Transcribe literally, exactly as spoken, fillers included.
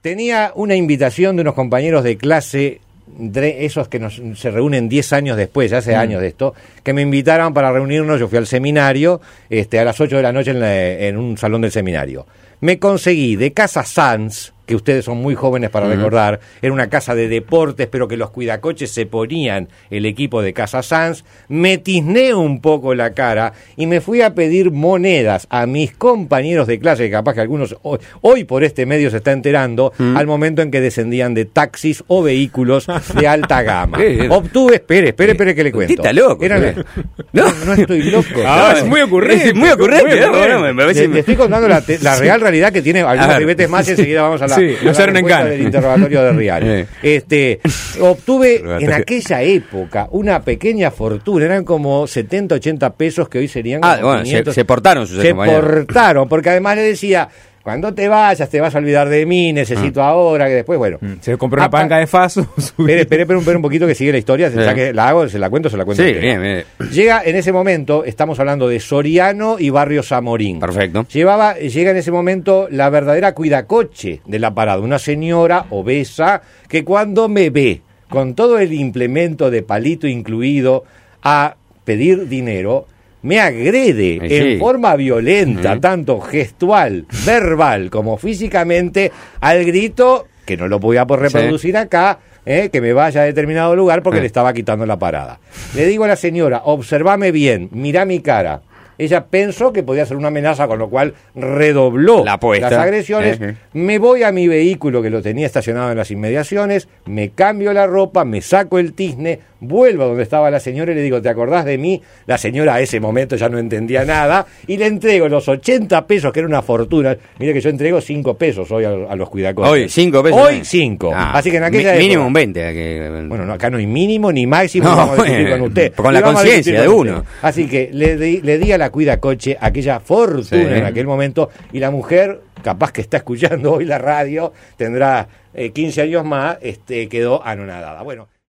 tenía una invitación de unos compañeros de clase, de esos que nos, se reúnen diez años después, ya hace mm. años de esto, que me invitaron para reunirnos. Yo fui al seminario este, a las ocho de la noche en, la, en un salón del seminario. Me conseguí de Casa Sanz, que ustedes son muy jóvenes para uh-huh. recordar, era una casa de deportes, pero que los cuidacoches se ponían el equipo de Casa Sanz. Me tizné un poco la cara y me fui a pedir monedas a mis compañeros de clase, que capaz que algunos hoy, hoy por este medio se está enterando, uh-huh. al momento en que descendían de taxis o vehículos de alta gama. Obtuve, espere, espere, espere que le cuento. ¿Qué está loco? Eran, no, no estoy loco. Ah, no, es muy ocurrente. Es muy ocurrente. Muy ocurrente. ¿no? Me le, le estoy contando la, la real realidad que tiene algunos ribetes más y enseguida vamos a la, sí, a la respuesta del interrogatorio de Real. este, obtuve en aquella época una pequeña fortuna, eran como setenta, ochenta pesos que hoy serían como ah, bueno, quinientos. Se, se portaron sus Se compañeros. portaron, porque además le decía... Cuando te vayas, te vas a olvidar de mí, necesito ah. ahora, que después, bueno. Se compró una panca de faso. Espere, espere, espere un, un poquito que sigue la historia, sí. Ya que la hago, se la cuento, se la cuento. Sí, bien, bien. Llega en ese momento, estamos hablando de Soriano y Barrio Zamorín. Perfecto. Llevaba, llega en ese momento la verdadera cuidacoche de la parada, una señora obesa que cuando me ve con todo el implemento de palito incluido a pedir dinero, me agrede sí. en forma violenta, uh-huh. tanto gestual, verbal, como físicamente, al grito, que no lo voy a poder reproducir sí. acá, eh, que me vaya a determinado lugar porque uh-huh. le estaba quitando la parada. Le digo a la señora, observame bien, mirá mi cara. Ella pensó que podía ser una amenaza, con lo cual redobló la apuesta. Las agresiones. Uh-huh. Me voy a mi vehículo, que lo tenía estacionado en las inmediaciones, me cambio la ropa, me saco el tizne, vuelvo a donde estaba la señora y le digo, ¿te acordás de mí? La señora a ese momento ya no entendía nada y le entrego los ochenta pesos, que era una fortuna. Mire que yo entrego cinco pesos hoy a, a los cuidacoches. Hoy, cinco pesos. Hoy, cinco. Ah, Así que en aquella mi, mínimo época, un veinte. Que... Bueno, no, acá no hay mínimo ni máximo, no, vamos a discutir con usted. Con la conciencia de uno. Usted. Así que le di, le di a la cuidacoche aquella fortuna sí. en aquel momento, y la mujer, capaz que está escuchando hoy la radio, tendrá eh, quince años más, este, quedó anonadada. Bueno.